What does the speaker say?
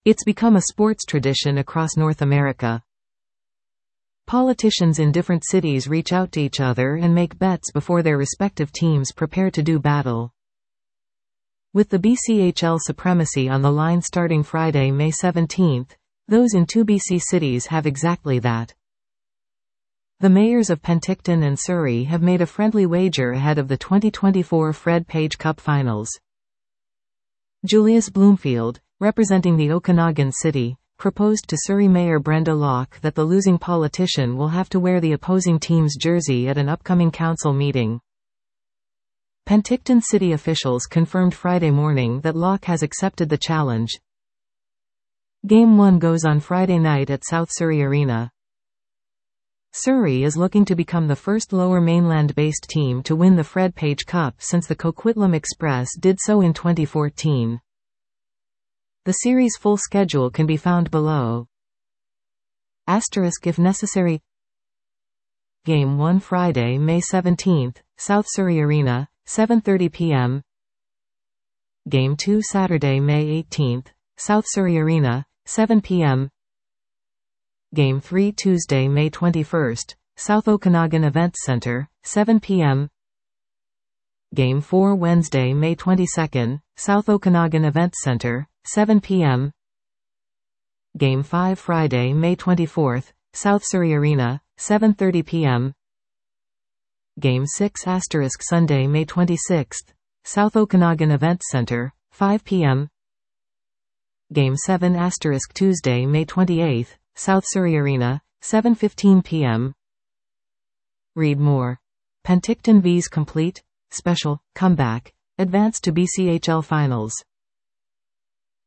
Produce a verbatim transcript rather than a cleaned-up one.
It's become a sports tradition across North America. Politicians in different cities reach out to each other and make bets before their respective teams prepare to do battle. With the B C H L supremacy on the line starting Friday, May seventeenth, those in two B C cities have exactly that. The mayors of Penticton and Surrey have made a friendly wager ahead of the twenty twenty-four Fred Page Cup Finals. Julius Bloomfield, representing the Okanagan City, proposed to Surrey Mayor Brenda Locke that the losing politician will have to wear the opposing team's jersey at an upcoming council meeting. Penticton city officials confirmed Friday morning that Locke has accepted the challenge. Game one goes on Friday night at South Surrey Arena. Surrey is looking to become the first Lower Mainland-based team to win the Fred Page Cup since the Coquitlam Express did so in twenty fourteen. The series' full schedule can be found below. Asterisk if necessary. Game one Friday, May seventeenth, South Surrey Arena, seven thirty p m Game two Saturday, May eighteenth, South Surrey Arena, seven p m Game three Tuesday, May twenty-first, South Okanagan Events Center, seven p m Game four Wednesday, May twenty-second, South Okanagan Events Center, seven p m Game five Friday, May twenty-fourth, South Surrey Arena, seven thirty p m Game six Asterisk Sunday, May twenty-sixth, South Okanagan Events Center, five p m Game seven Asterisk Tuesday, May twenty-eighth, South Surrey Arena, seven fifteen p m Read more. Penticton vs Complete, Special, Comeback, Advance to B C H L Finals.